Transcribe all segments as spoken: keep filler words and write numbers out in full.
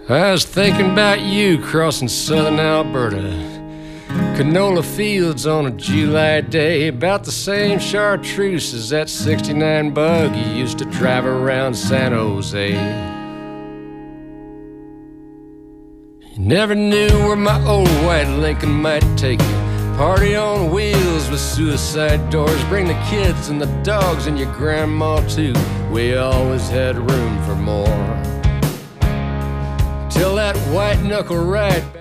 I was thinking about you crossing southern Alberta. Canola fields on a July day, about the same chartreuse as that sixty-nine bug you used to drive around San Jose. You never knew where my old white Lincoln might take you. Party on wheels with suicide doors. Bring the kids and the dogs and your grandma too. We always had room for more. Till that white knuckle ride back.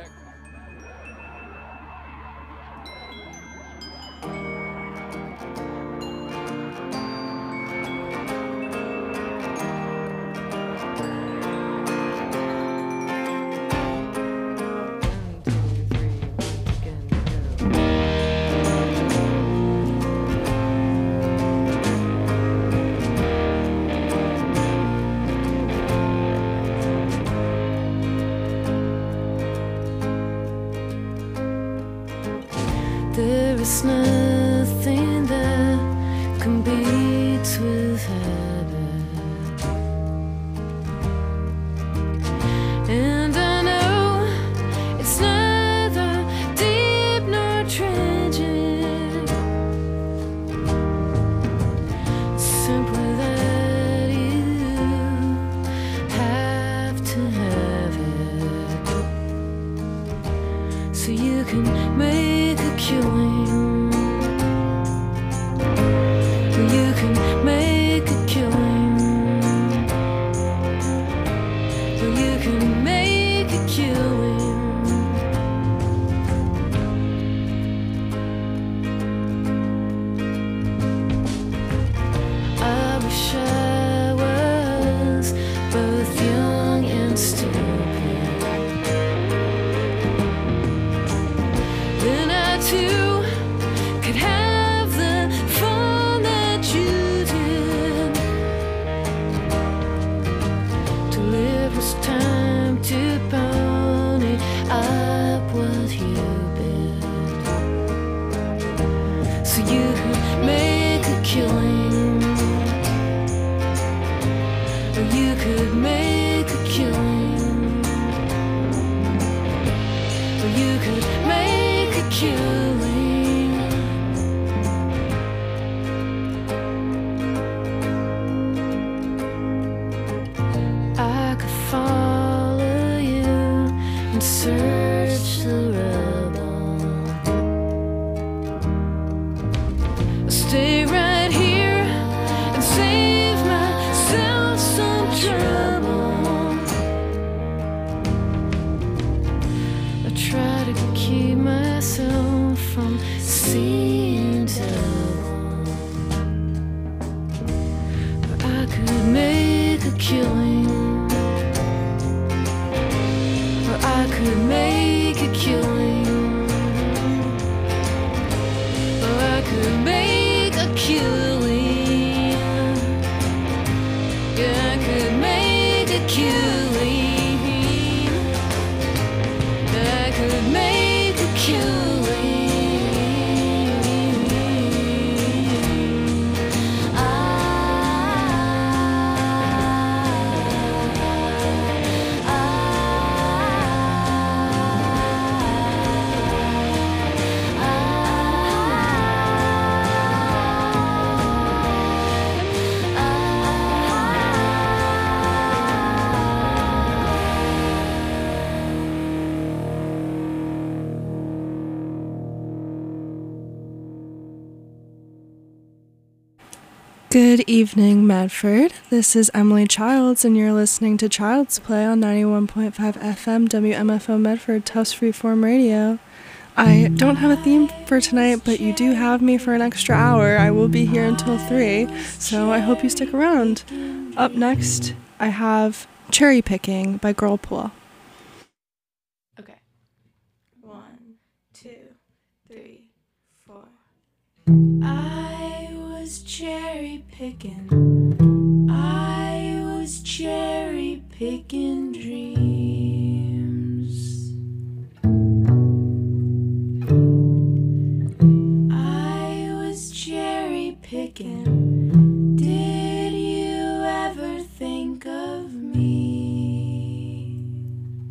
There is nothing that competes with heaven, and I know it's neither deep nor tragic, simply that you have to have it so you can make a killing. You can make a killing. You can make a killing. I wish I was both young and stupid. Then I too could have the fun that you did. To live was time to pony up what you bid, so you could make a killing. Or you could make a killing. Or you could make a killing. I could follow you and search the rubble. Stay right here and save myself some trouble. I try to keep myself from seeing double, but I could make a killing. Or I could make a killing. Or I could make a killing. Yeah, I could make a killing. I could make a killing. Good evening, Medford. This is Emily Childs, and you're listening to Child's Play on ninety-one point five F M W M F O Medford, Tufts Freeform Radio. I don't have a theme for tonight, but you do have me for an extra hour. I will be here until three, so I hope you stick around. Up next, I have Cherry Picking by Girlpool. Okay. One, two, three, four. I was cherry picking. I was cherry picking dreams. I was cherry picking. Did you ever think of me?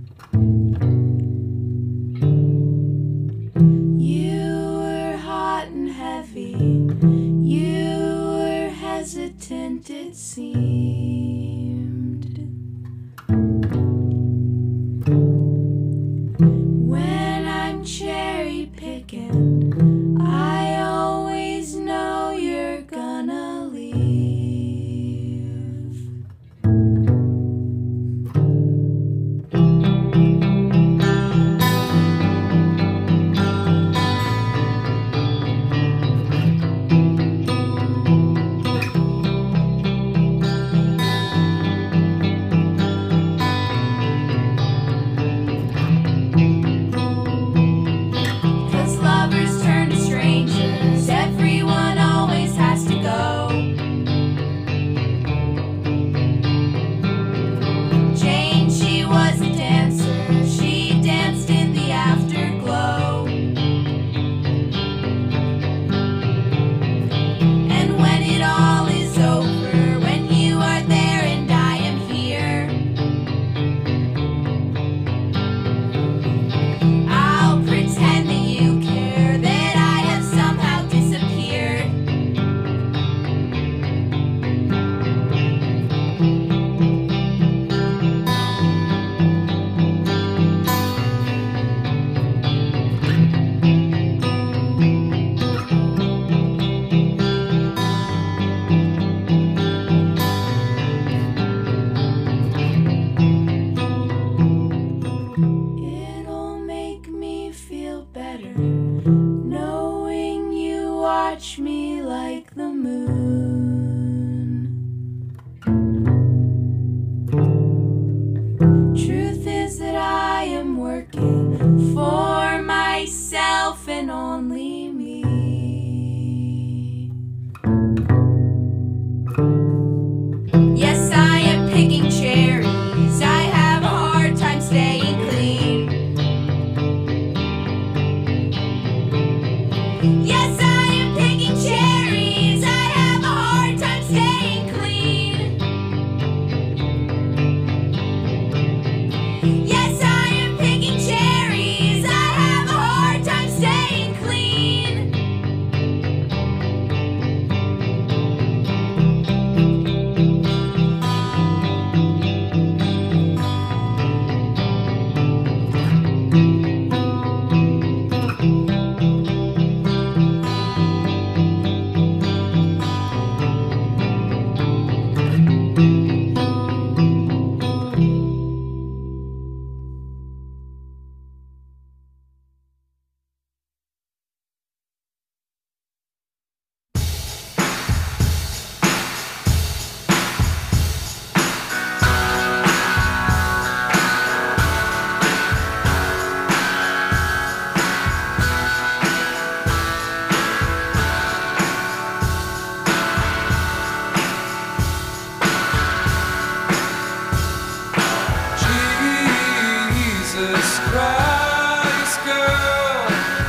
Jesus Christ, girl,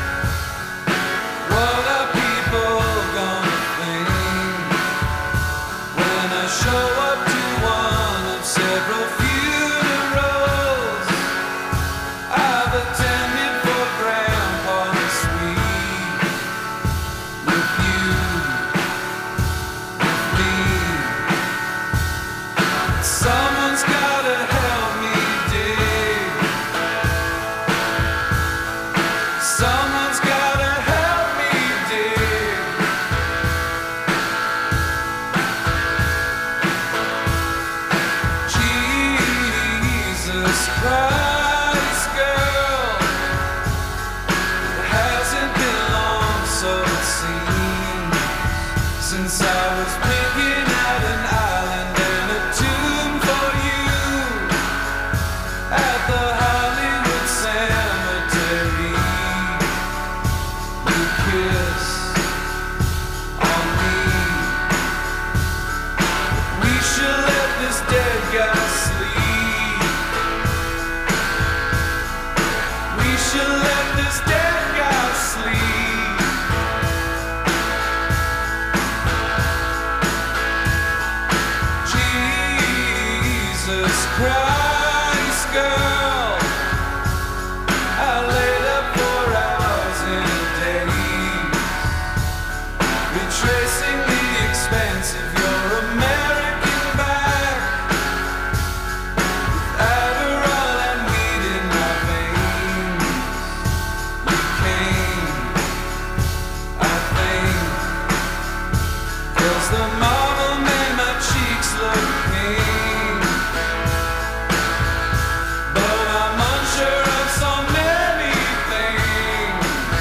what are people gonna think when I show up to one of several funerals I've attended for Grandpa's suite? With you, with me, someone's gotta help me dig. Someone's gotta help me dig. Jesus Christ, girl, it hasn't been long, so it seems, since I was picking out an island and a tomb for you at the Hollywood Cemetery. You kissed on me. We should let this dead guy sleep. We should let this dead guy sleep. Jesus Christ, girl, I laid up for hours in a daze, retracing the expanse of your American back, with Adderall and weed in my veins. You came, I think, 'cause the marble made my cheeks look pink. But I'm unsure of so many things.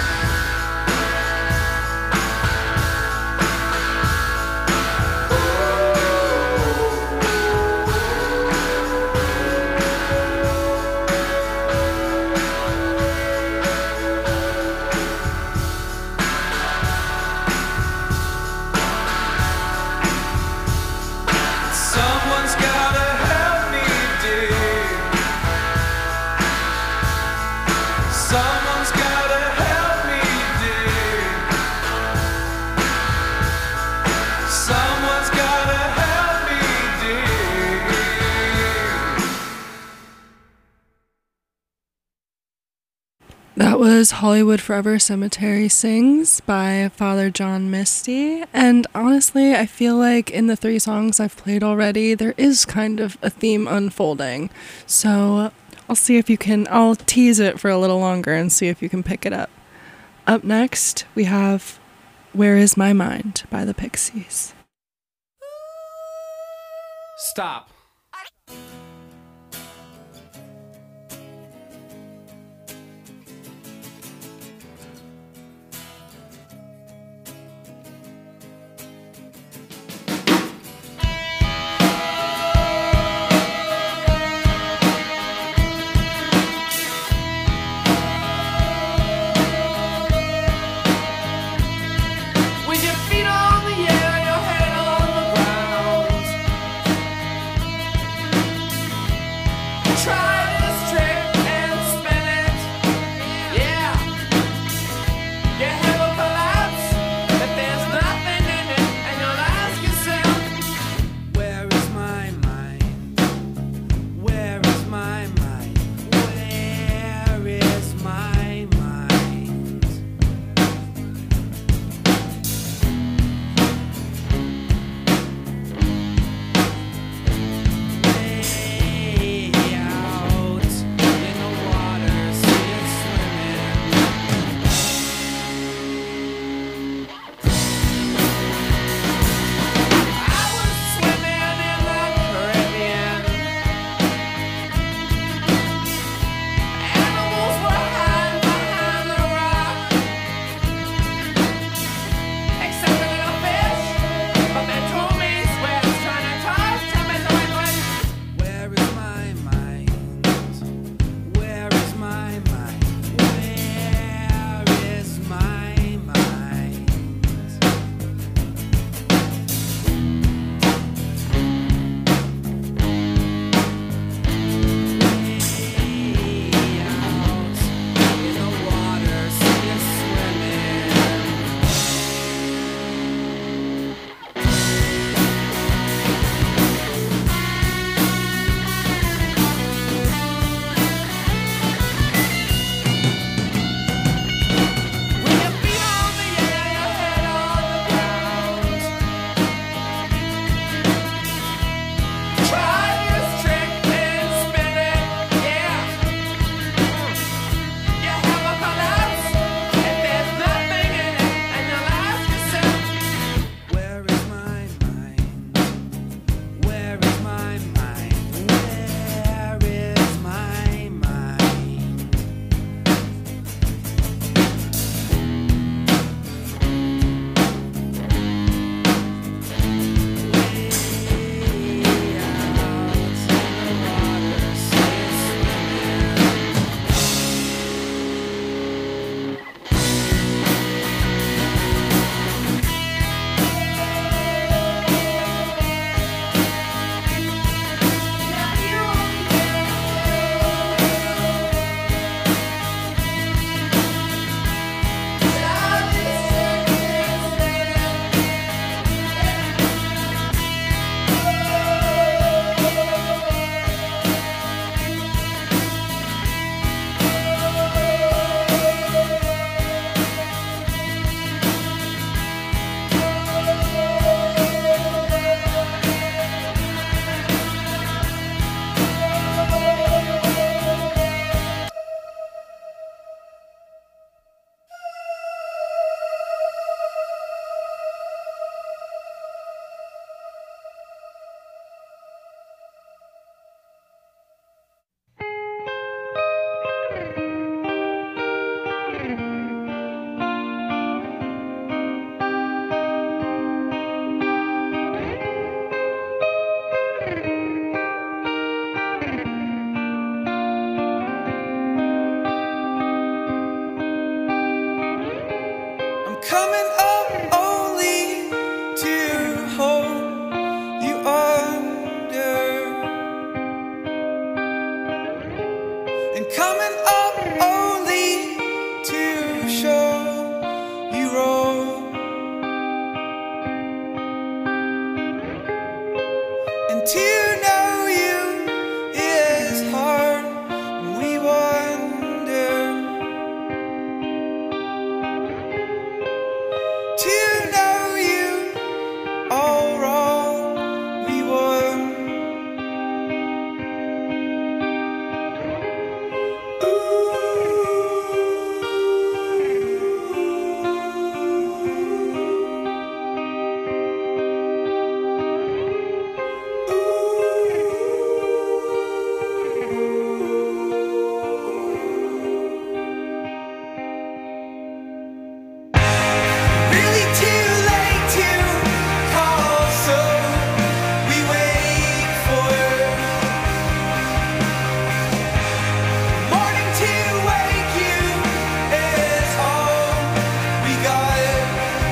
Someone's gotta help me dig. Someone's gotta help me dig. Someone's gotta help me dig. That was Hollywood Forever Cemetery Sings by Father John Misty. And honestly, I feel like in the three songs I've played already, there is kind of a theme unfolding. So I'll see if you can, I'll tease it for a little longer and see if you can pick it up. Up next, we have Where Is My Mind by the Pixies. Stop. With your feet on the air, your head on the ground, coming up only to hold you under, and coming up only to show you wrong, and to know you is hard, and we wonder. To know you all wrong, we won. Really too late to call, so we wait for morning to wake you is all we got.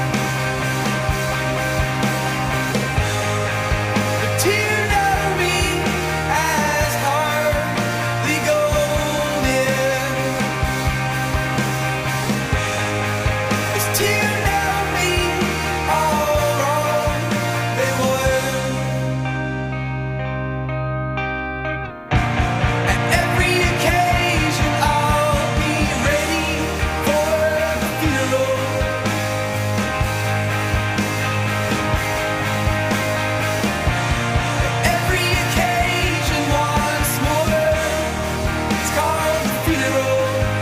But to know me as hardly golden is to know me all wrong, they would. At every occasion I'll be ready for the funeral. At every occasion once more, it's called the funeral.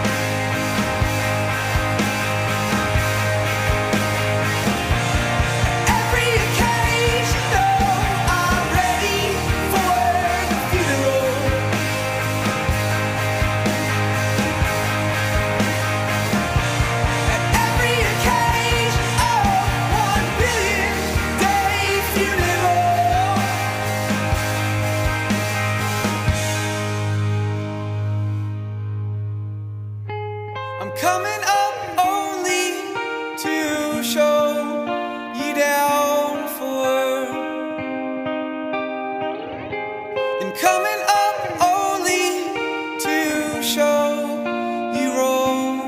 Every occasion, though, I'm ready for the funeral. At every occasion, oh, one billion day funeral. I'm coming up only to show you down for, and coming up only to show you wrong.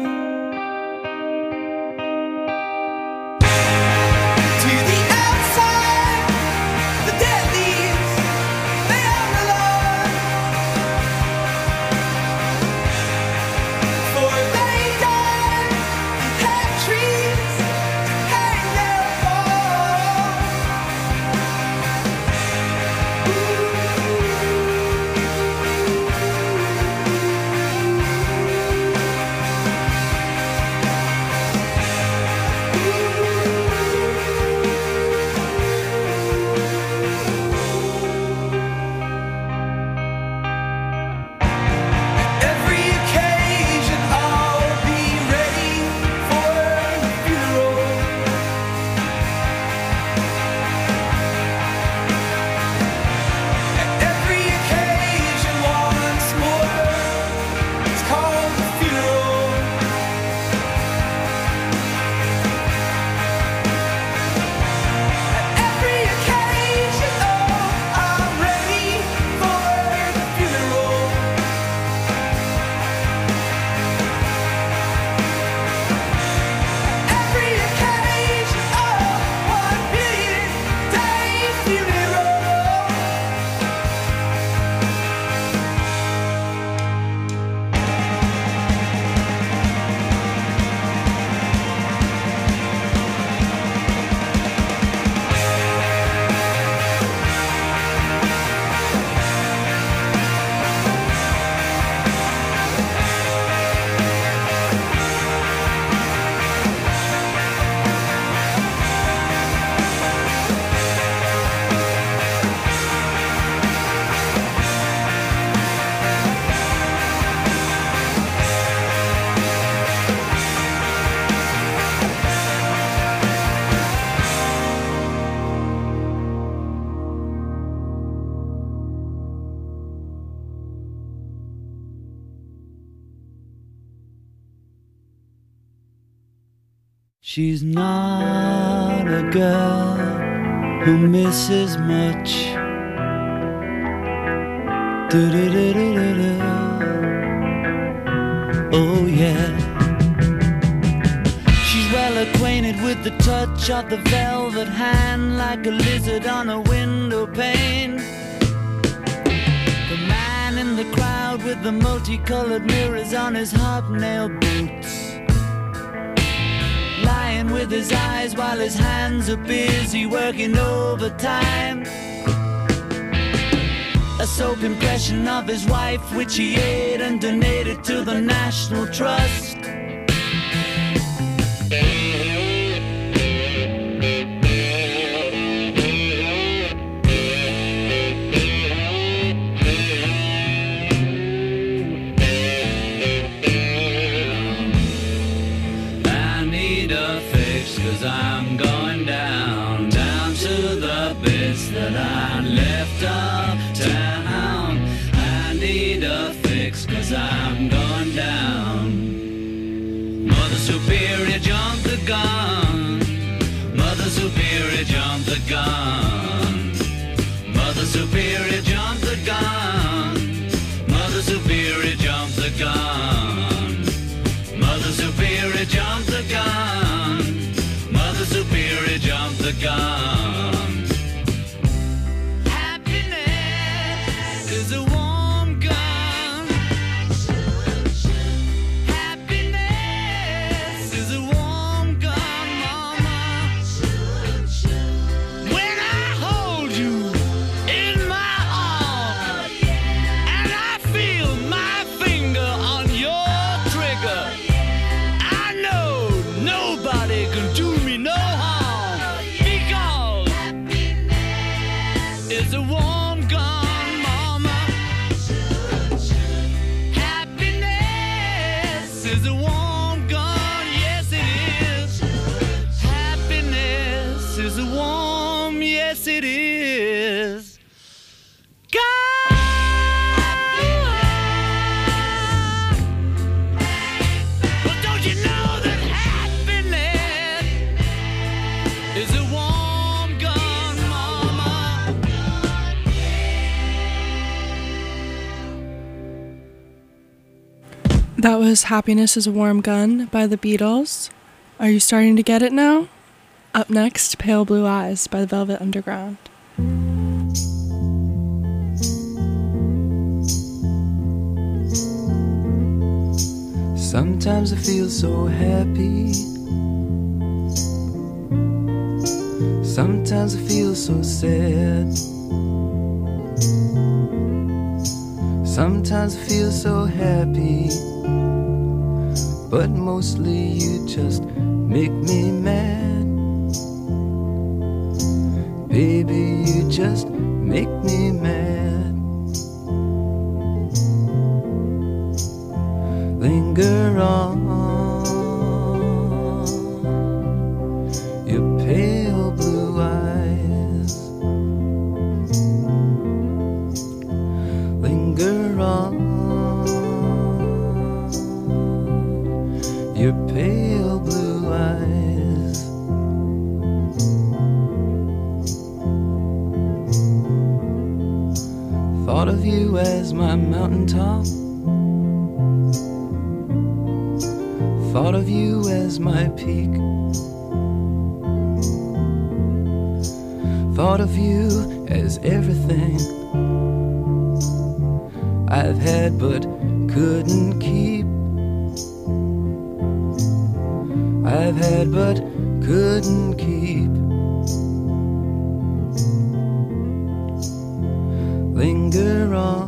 To the outside, the dead leaves, they are alive, for they died She's not a girl who misses much. Do-do-do-do-do-do. Oh yeah. She's well acquainted with the touch of the velvet hand, like a lizard on a window pane. The man in the crowd with the multicolored mirrors on his hobnail boots, lying with his eyes while his hands are busy working overtime. A soap impression of his wife, which he ate and donated to the National Trust. I need a fix, 'cause I'm going down, down to the bits that I left uptown. I need a fix, 'cause I'm going down. Mother Superior, jump the gun. Mother Superior, jump the gun. Mother Superior, jump the gun. Mother Superior, jump the gun. Mother Superior, jump the gun. Mother Superior, jump the gun. Happiness is a warm gun. Happiness is a warm gun, mama. When I hold you in my arms and I feel my finger on your trigger, I know nobody can do me no harm, because it's a warm gun, mama. Happiness is a warm gun, yes it is. Happiness is a warm, yes it is. God. Well, don't you know that happiness is a warm gun, mama? That was Happiness is a Warm Gun by the Beatles. Are you starting to get it now? Up next, Pale Blue Eyes by the Velvet Underground. Sometimes I feel so happy. Sometimes I feel so sad. Sometimes I feel so happy, but mostly you just make me mad. Baby, you just make me mad. Linger on, your pale blue eyes. Linger on, your pale blue eyes. Thought of you as my mountaintop. Thought of you as my peak. Thought of you as everything I've had but couldn't keep. I've had but couldn't keep. Linger on,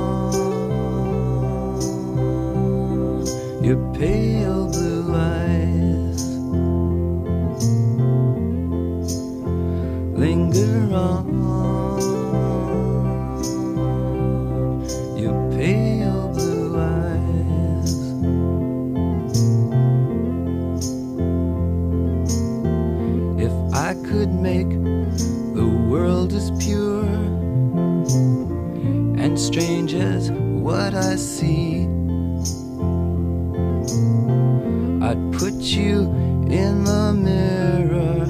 your pale blue eyes. Linger on, your pale blue eyes. If I could make the world as pure and strange as what I see, I'd put you in the mirror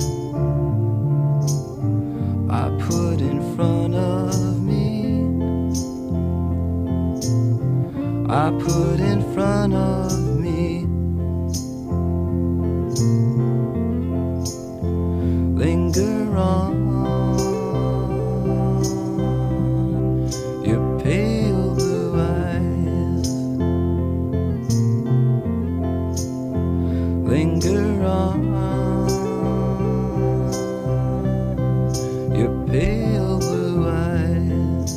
I put in front of me. I put in front of me. Linger on your pale blue eyes. Linger on your pale blue eyes.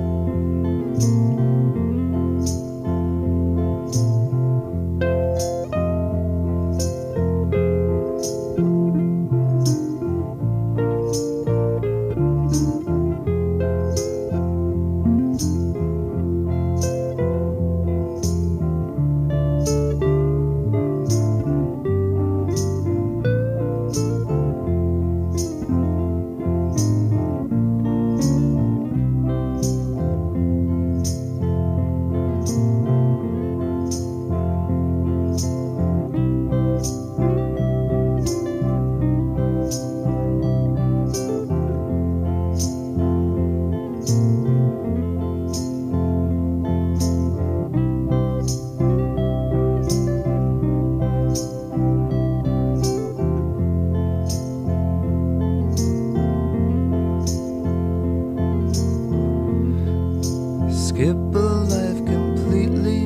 Skip a life completely,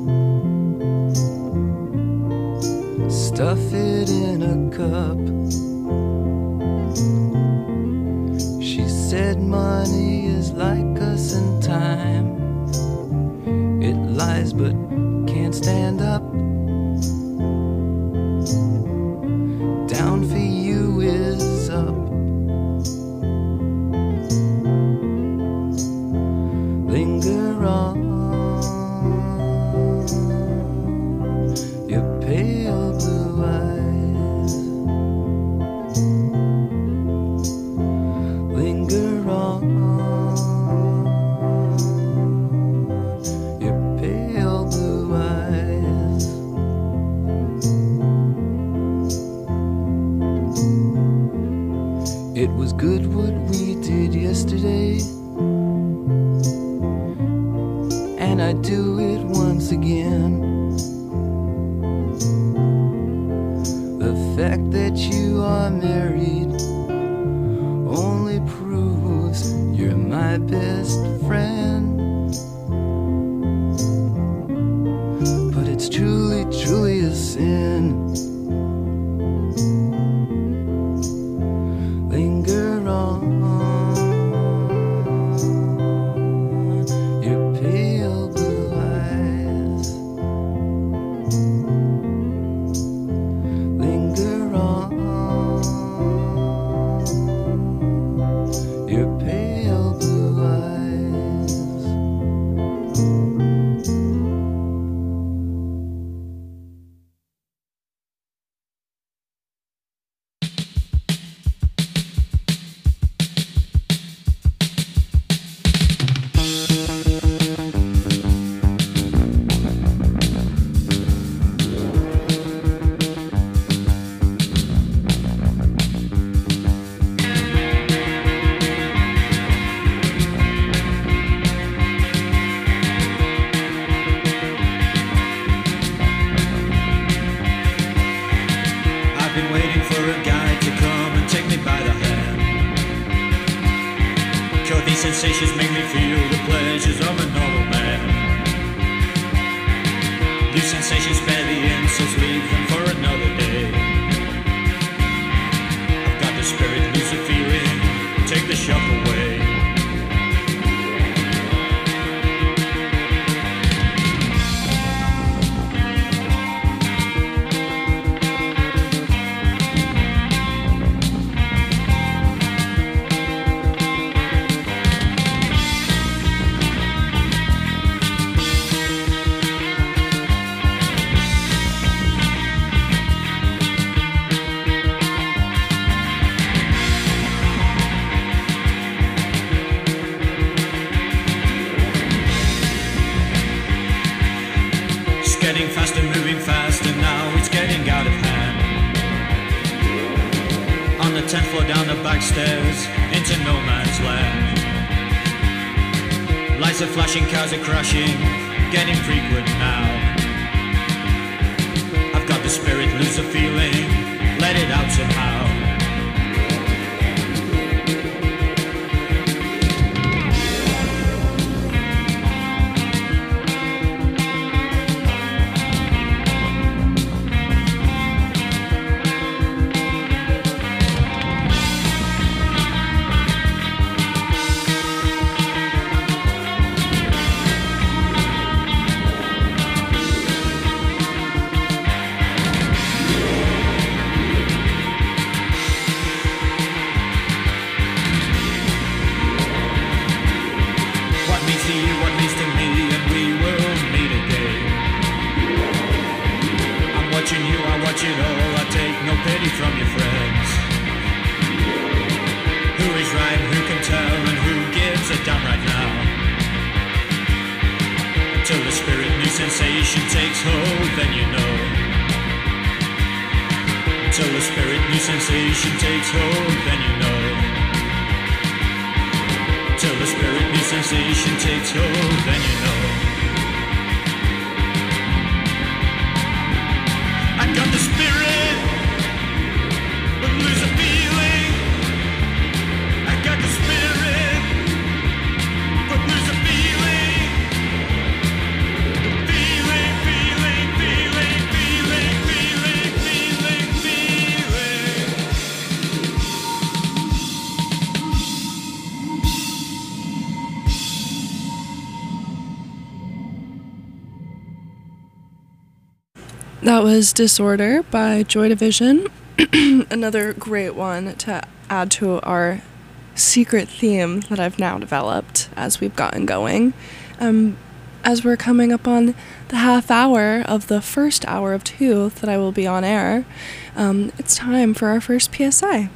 stuff it in a cup. She said money is like us in time. It lies but can't stand up. Down for you is up. Linger on your pale blue eyes. Linger on your pale blue eyes. It was good what we did yesterday, and I'd do it once again. The fact that you are married only proves you're my best friend. But it's truly, truly a sin. Linger on your pale blue eyes. Linger on your pale blue eyes. I've been waiting for a guy to come and take me by the hand. Cure these sensations, make me feel the pleasures of a normal man. These sensations spare the insults, leave them for another day. I've got the spirit, lose the feeling, take the shock away. Getting faster, moving faster, now it's getting out of hand. tenth floor down the back stairs into no man's land. Lights are flashing, cars are crashing, getting frequent now. I've got the spirit, lose the feeling, let it out somehow. Sensation takes hold, then you know. Till the spirit new sensation takes hold, then you know. Till the spirit new sensation takes hold, then you know. I got the spirit, but lose a feeling. I got the spirit, but lose a feeling. That was Disorder by Joy Division. Another great one to add to our secret theme that I've now developed as we've gotten going. Um, as we're coming up on the half hour of the first hour of two that I will be on air, um, it's time for our first P S A.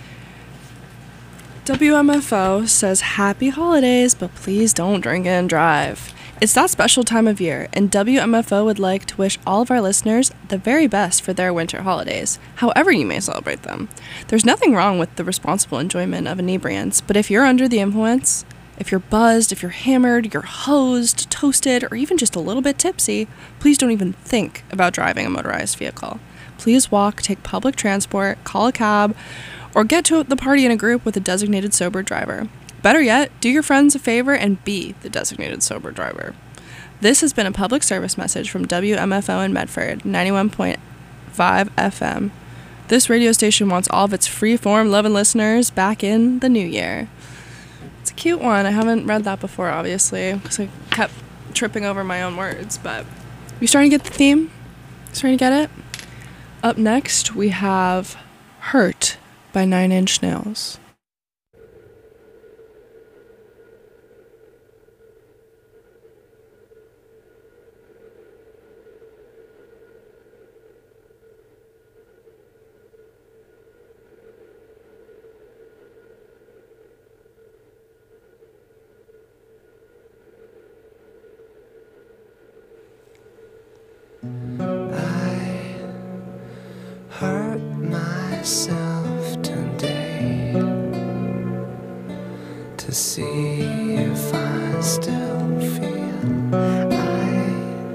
W M F O says happy holidays, but please don't drink and drive. It's that special time of year, and W M F O would like to wish all of our listeners the very best for their winter holidays, however you may celebrate them. There's nothing wrong with the responsible enjoyment of inebriants, but if you're under the influence, if you're buzzed, if you're hammered, you're hosed, toasted, or even just a little bit tipsy, please don't even think about driving a motorized vehicle. Please walk, take public transport, call a cab, or get to the party in a group with a designated sober driver. Better yet, do your friends a favor and be the designated sober driver. This has been a public service message from W M F O in Medford, ninety-one point five F M. This radio station wants all of its free-form loving listeners back in the new year. It's a cute one. I haven't read that before, obviously, because I kept tripping over my own words, but you starting to get the theme? Starting to get it? Up next, we have Hurt by Nine Inch Nails. I hurt myself today to see if I still feel. I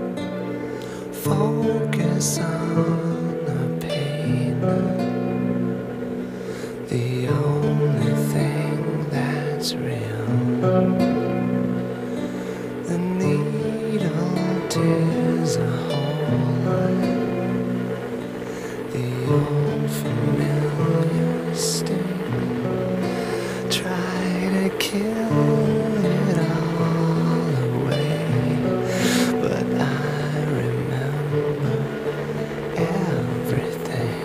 focus on the pain, the only thing that's real. The needle tears a hole. The old familiar sting, try to kill it all away, but I remember everything.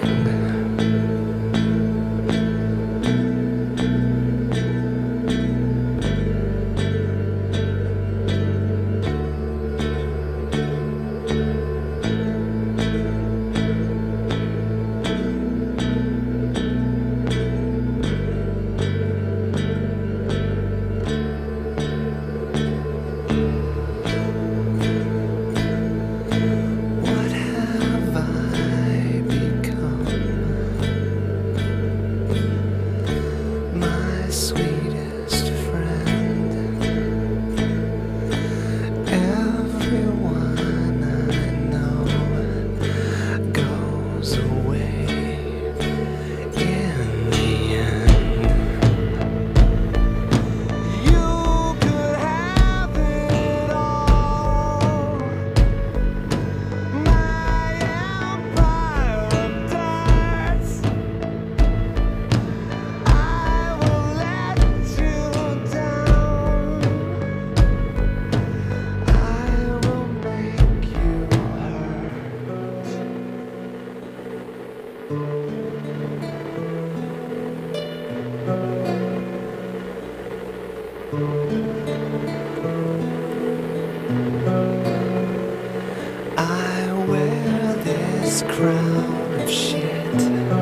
this crown of shit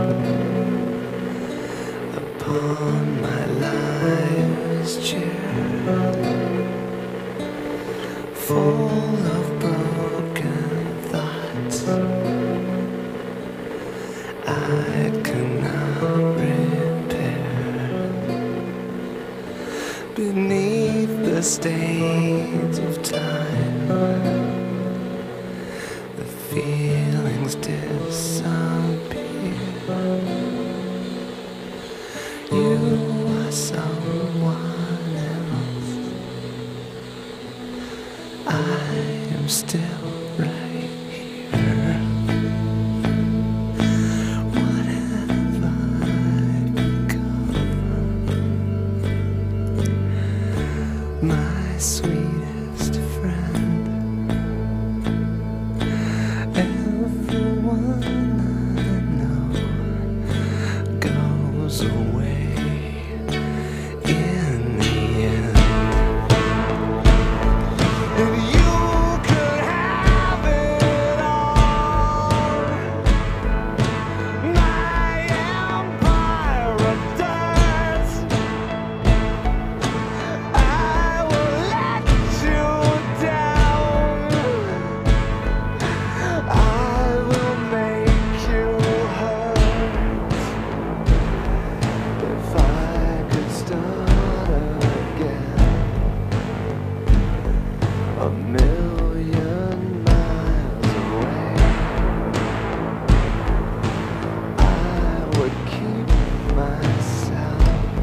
upon my life's chair, full of broken thoughts I cannot repair. Beneath the stains of time, the feelings disappear. You are someone else. I am still right here. What have I become? My sweetest friend. Everyone I know goes away in the end. And you could have it all. My empire of dirt. I will let you down. I will make you hurt. If I could start again, a million miles away, I would keep myself.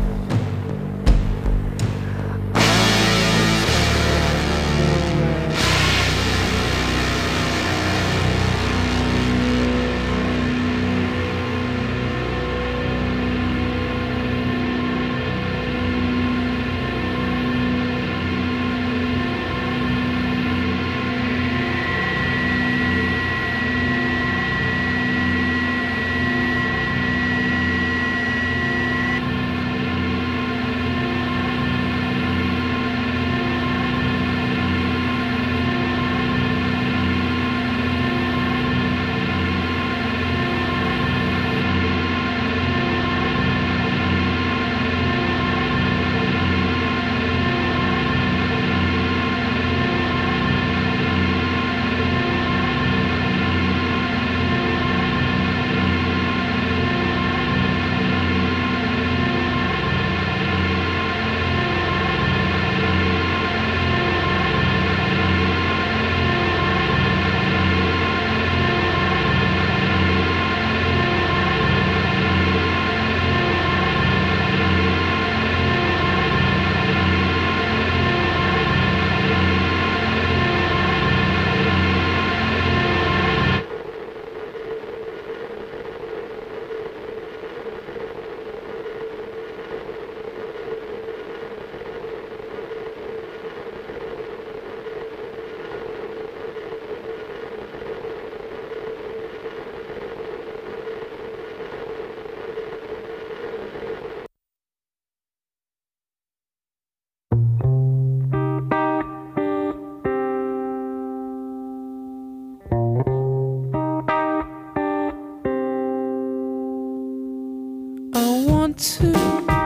I want to,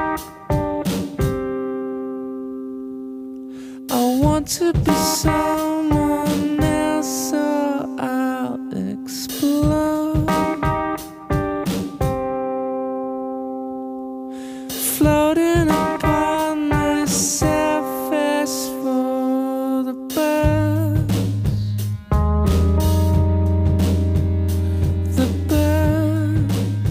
I want to be someone else, so I'll explode, floating upon the surface for the birds, the birds.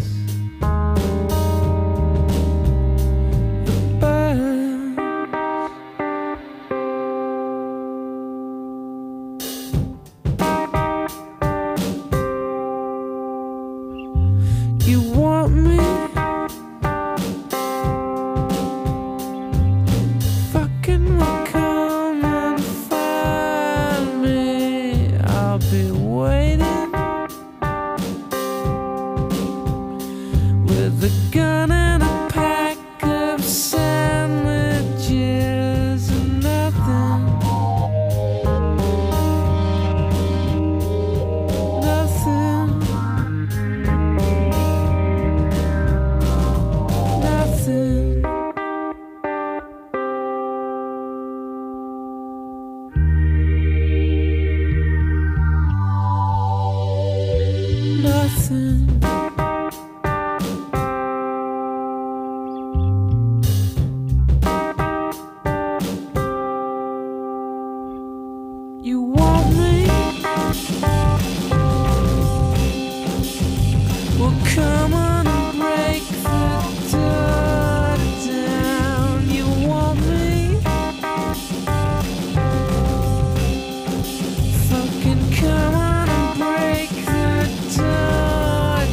You want me? Fucking will come and find me. I'll be waiting with a gun and a pack of sandwiches and nothing, nothing. nothing. You want me? Well, come on and break the door down. You want me? Fucking come on and break the door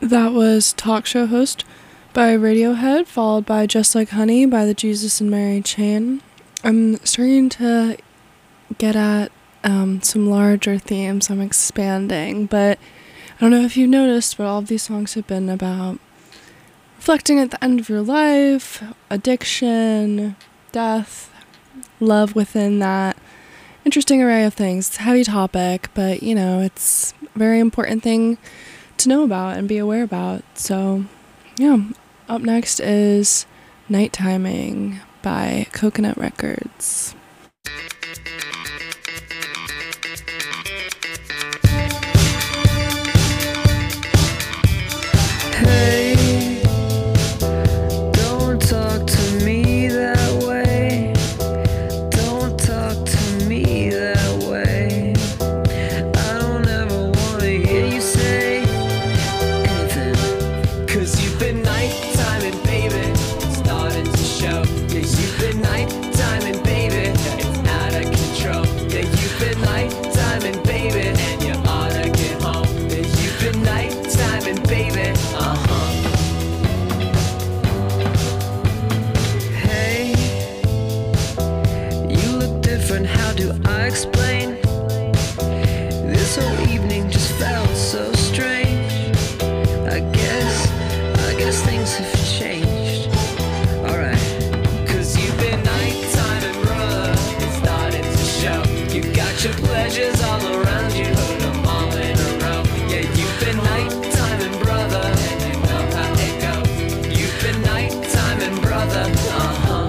That was Talk Show Host by Radiohead, followed by Just Like Honey by the Jesus and Mary Chain. I'm starting to get at um, some larger themes. I'm expanding, but I don't know if you've noticed, but all of these songs have been about reflecting at the end of your life, addiction, death, love within that. Interesting array of things. It's a heavy topic, but, you know, it's a very important thing to know about and be aware about. So, yeah. Up next is Night Timing by Coconut Records. Hey, don't talk to me that way. Don't talk to me that way. I don't ever wanna hear you say anything. Cause you've been night-timing, baby. Starting to show. Yeah, you've been night-timing, baby. It's out of control. Yeah, you've been night-timing, baby. And you ought to get home. Yeah, you've been night-timing, baby. Uh-huh. Hey, you look different, how do I explain? This whole evening just felt so strange. I guess, I guess things have changed. Alright. Cause you've been night-timing, brother. It's starting to show. You got your pleasures all around you. Put them all in a row. Yeah, you've been night-timing, brother. And you know how it goes. You've been night-timing, brother. Uh-huh.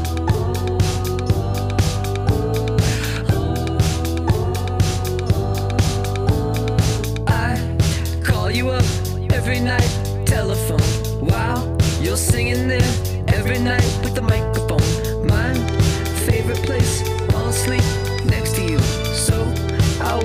I call you up every night, telephone. Wow, you're singing there every night with the microphone. My favorite place, fall asleep next to you. So I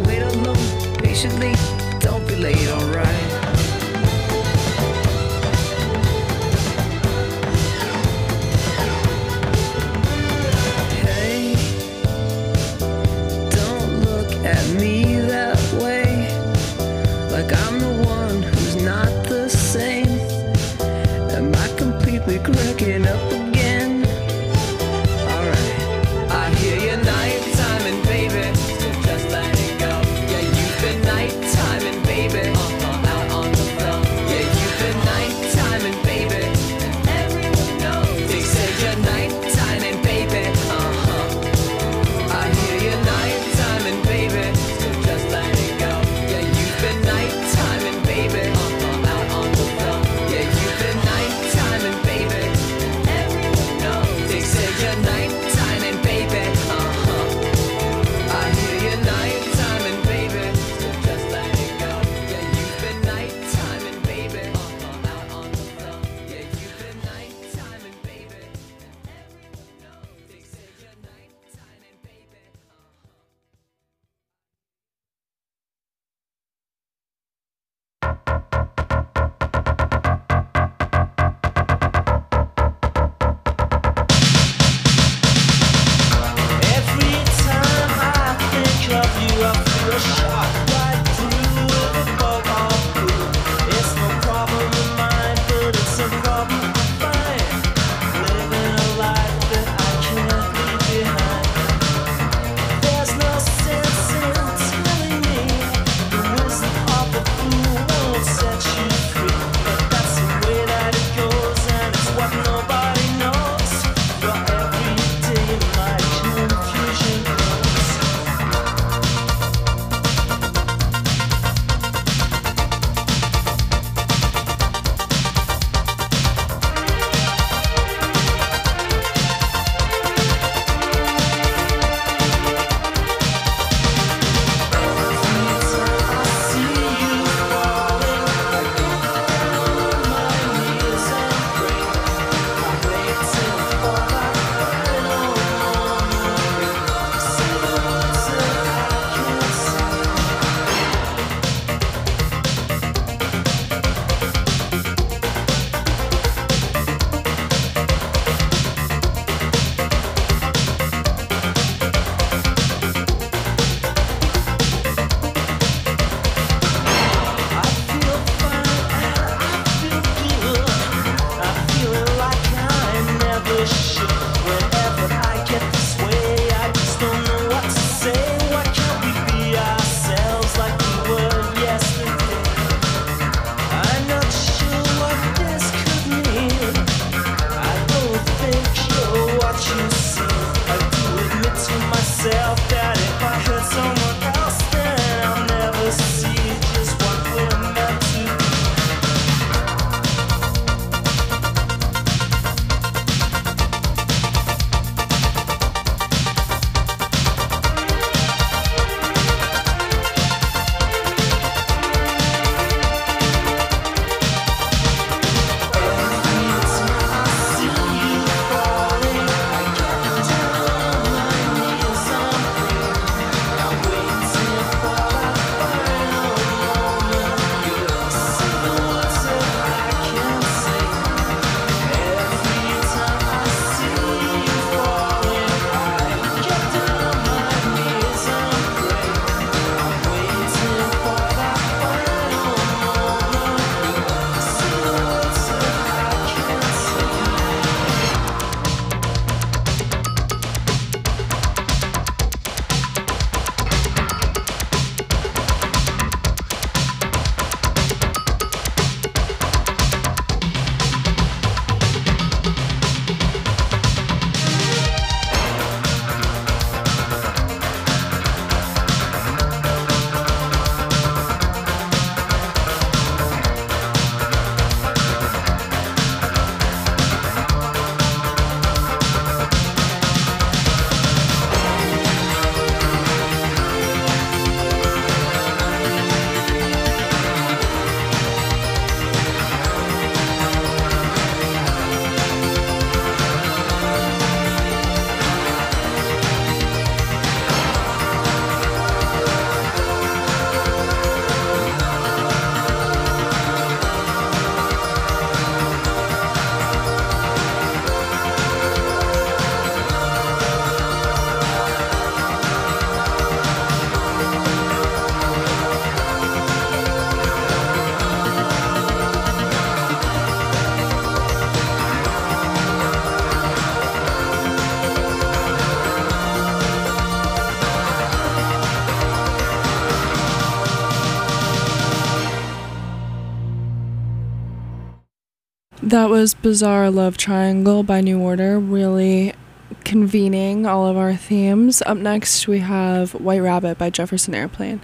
That was Bizarre Love Triangle by New Order, really convening all of our themes. Up next we have White Rabbit by Jefferson Airplane.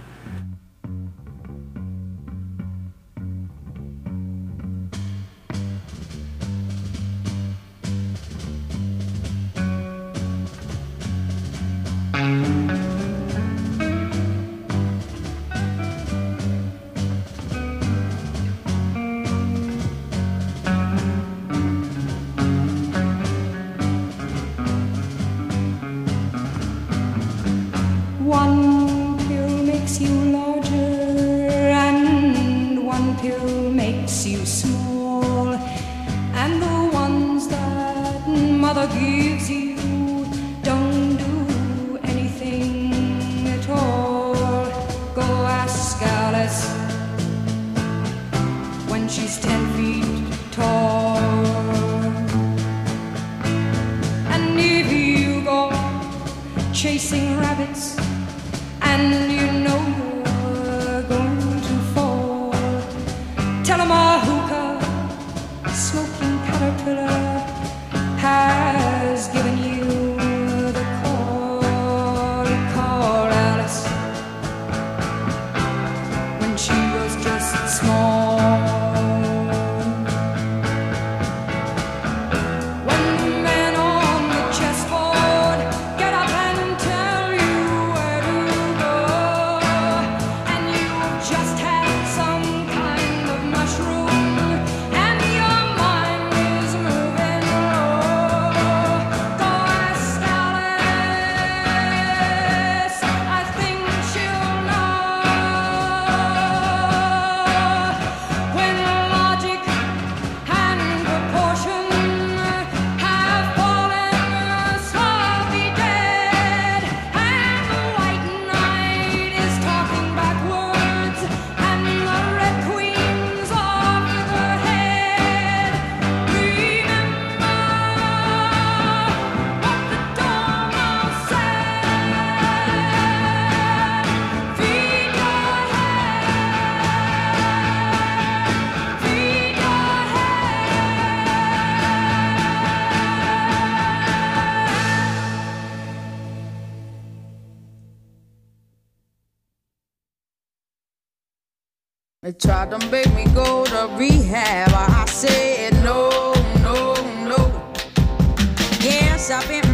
One pill makes you larger and one pill makes you small, and the ones that mother gives you don't do anything at all. Go ask Alice when she's ten feet tall. And if you go chasing rabbits and you know you're going to fall, tell 'em a hookah smoking caterpillar has given you the call. Call Alice when she was just small. Just had some kind of mushroom. They tried to make me go to rehab. I said no, no, no. Yes, I've been